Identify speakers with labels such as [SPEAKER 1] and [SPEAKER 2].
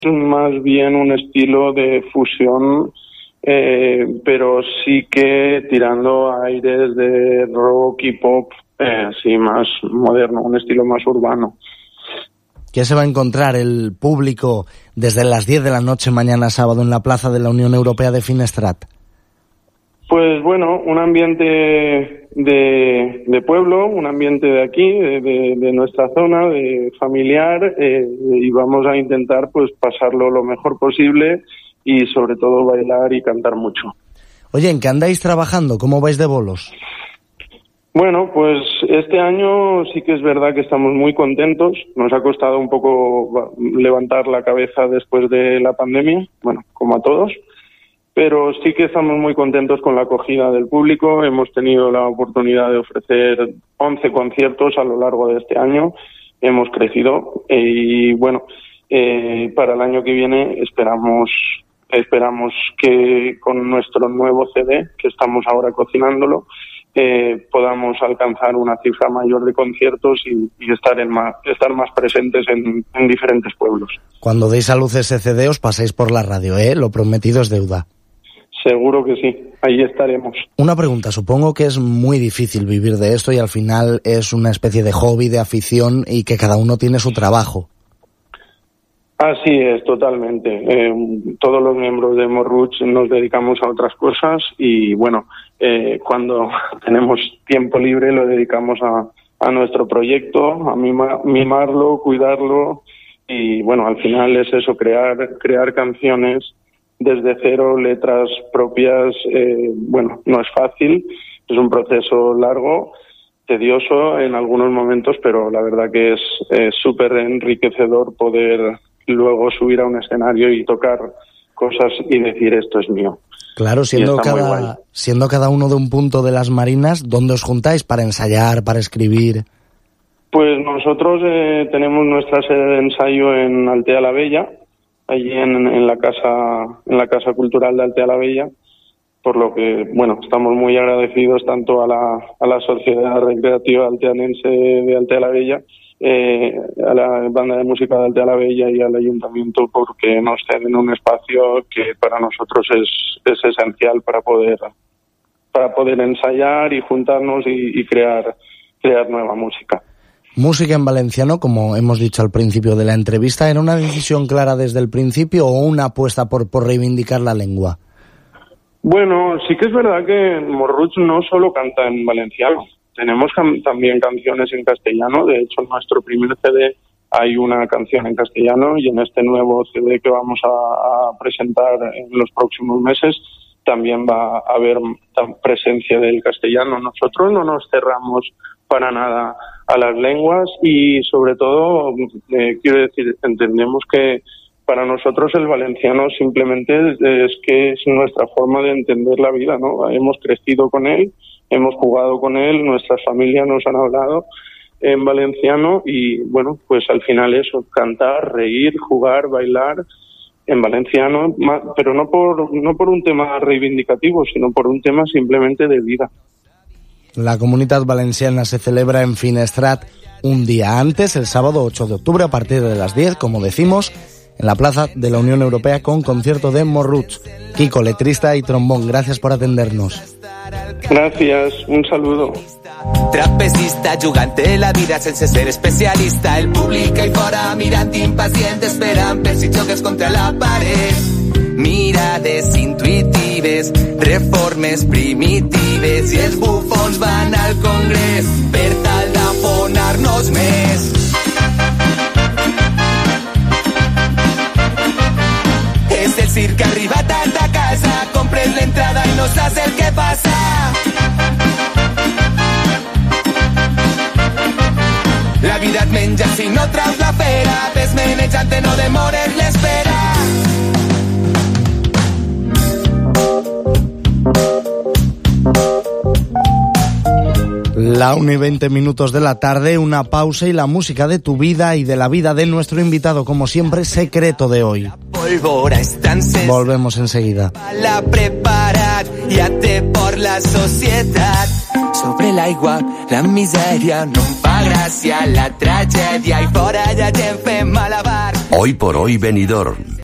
[SPEAKER 1] más bien un estilo de fusión, pero sí que tirando a aires de rock y pop, así más moderno, un estilo más urbano.
[SPEAKER 2] ¿Qué se va a encontrar el público desde las 10 de la noche mañana sábado en la Plaza de la Unión Europea de Finestrat?
[SPEAKER 1] Pues bueno, un ambiente de pueblo, un ambiente de aquí, de nuestra zona, de familiar, y vamos a intentar pues pasarlo lo mejor posible y sobre todo bailar y cantar mucho.
[SPEAKER 2] Oye, ¿en qué andáis trabajando? ¿Cómo vais de bolos?
[SPEAKER 1] Bueno, pues este año sí que es verdad que estamos muy contentos. Nos ha costado un poco levantar la cabeza después de la pandemia, bueno, como a todos, pero sí que estamos muy contentos con la acogida del público. Hemos tenido la oportunidad de ofrecer 11 conciertos a lo largo de este año. Hemos crecido y bueno, para el año que viene esperamos que con nuestro nuevo CD, que estamos ahora cocinándolo, podamos alcanzar una cifra mayor de conciertos y estar más presentes en diferentes pueblos.
[SPEAKER 2] Cuando deis a luz ese CD os pasáis por la radio, ¿eh? Lo prometido es deuda.
[SPEAKER 1] Seguro que sí, ahí estaremos.
[SPEAKER 2] Una pregunta, supongo que es muy difícil vivir de esto y al final es una especie de hobby, de afición y que cada uno tiene su trabajo.
[SPEAKER 1] Así es, totalmente. Todos los miembros de Morruts nos dedicamos a otras cosas y bueno, cuando tenemos tiempo libre lo dedicamos a nuestro proyecto, a mimarlo, cuidarlo y bueno, al final es eso, crear canciones desde cero, letras propias. Bueno, no es fácil, es un proceso largo, tedioso en algunos momentos, pero la verdad que es súper enriquecedor poder luego subir a un escenario y tocar cosas y decir esto es mío.
[SPEAKER 2] Claro, siendo cada uno de un punto de las Marinas, ¿dónde os juntáis para ensayar, para escribir?
[SPEAKER 1] Pues nosotros tenemos nuestra sede de ensayo en Altea la Bella, allí en la casa cultural de Altea la Bella, por lo que bueno, estamos muy agradecidos tanto a la Sociedad Recreativa Alteanense de Altea la Bella, a la Banda de Música de Altea la Bella y al Ayuntamiento, porque nos ceden un espacio que para nosotros es esencial para poder ensayar y juntarnos y crear nueva música.
[SPEAKER 2] Música en valenciano, como hemos dicho al principio de la entrevista, ¿era una decisión clara desde el principio o una apuesta por reivindicar la lengua?
[SPEAKER 1] Bueno, sí que es verdad que Morruts no solo canta en valenciano. Tenemos también canciones en castellano. De hecho, en nuestro primer CD hay una canción en castellano y en este nuevo CD que vamos a presentar en los próximos meses también va a haber presencia del castellano. Nosotros no nos cerramos para nada a las lenguas y sobre todo, quiero decir, entendemos que para nosotros el valenciano simplemente es que es nuestra forma de entender la vida, ¿no? Hemos crecido con él, hemos jugado con él, nuestras familias nos han hablado en valenciano y bueno, pues al final eso, cantar, reír, jugar, bailar en valenciano, pero no por un tema reivindicativo, sino por un tema simplemente de vida.
[SPEAKER 2] La Comunitat Valenciana se celebra en Finestrat un día antes, el sábado 8 de octubre, a partir de las 10, como decimos, en la Plaza de la Unión Europea con concierto de Morruts. Kiko, letrista y trombón, gracias por atendernos.
[SPEAKER 1] Gracias, un saludo.
[SPEAKER 3] Trapecista, jugante la vida sense ser especialista. El públic i fora mirant impacient esperant per si xoques contra la paret. Mirades intuitives, reformes primitives i els bufons van al Congrés per tal d'afonar-nos més. És el circ que arriba tard a casa, compres l'entrada i no saps el que passa. La vida et menja si no traus la pera, ves menejant no demores l'espera.
[SPEAKER 2] La 1:20 de la tarde, una pausa y la música de tu vida y de la vida de nuestro invitado, como siempre, secreto de hoy. Volvemos enseguida.
[SPEAKER 3] La preparat, ja té por la societat. Sobre l'aigua, la misèria no em fa gràcia, la tragèdia i fora hi ha gent fent malabar.
[SPEAKER 4] Hoy por hoy Benidorm.